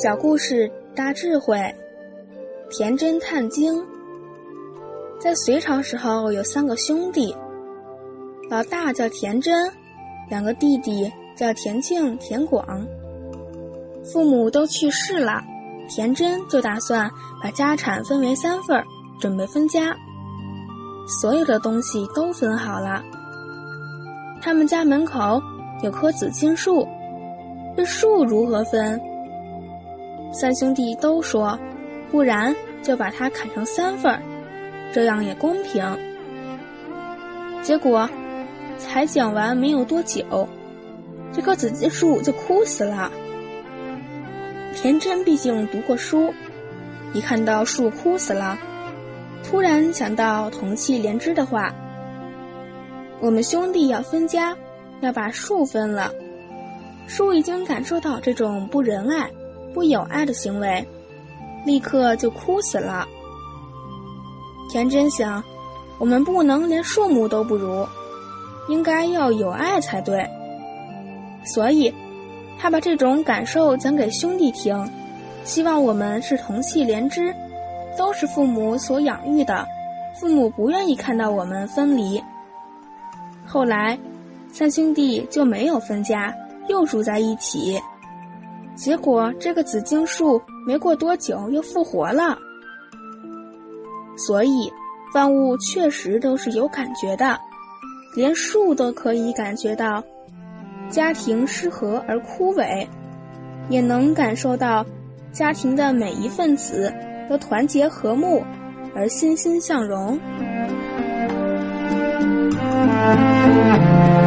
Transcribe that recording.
小故事大智慧，田真探经。在隋朝时候有3个兄弟，老大叫田真，2个弟弟叫田庆、田广。父母都去世了，田真就打算把家产分为3份，准备分家。所有的东西都分好了。他们家门口有棵紫荆树，这树如何分？3兄弟都说，不然就把它砍成3份，这样也公平。结果才讲完没有多久，这棵紫荆树就枯死了。田真毕竟读过书，一看到树枯死了，突然想到同气连枝的话，我们兄弟要分家，要把树分了。树已经感受到这种不仁爱、不友爱的行为，立刻就枯死了。田真想，我们不能连树木都不如，应该要友爱才对。所以他把这种感受讲给兄弟听，希望我们是同气连枝，都是父母所养育的，父母不愿意看到我们分离。后来3兄弟就没有分家，又住在一起。结果这个紫荆树没过多久又复活了。所以万物确实都是有感觉的，连树都可以感觉到家庭失和而枯萎，也能感受到家庭的每一份子都团结和睦而欣欣向荣。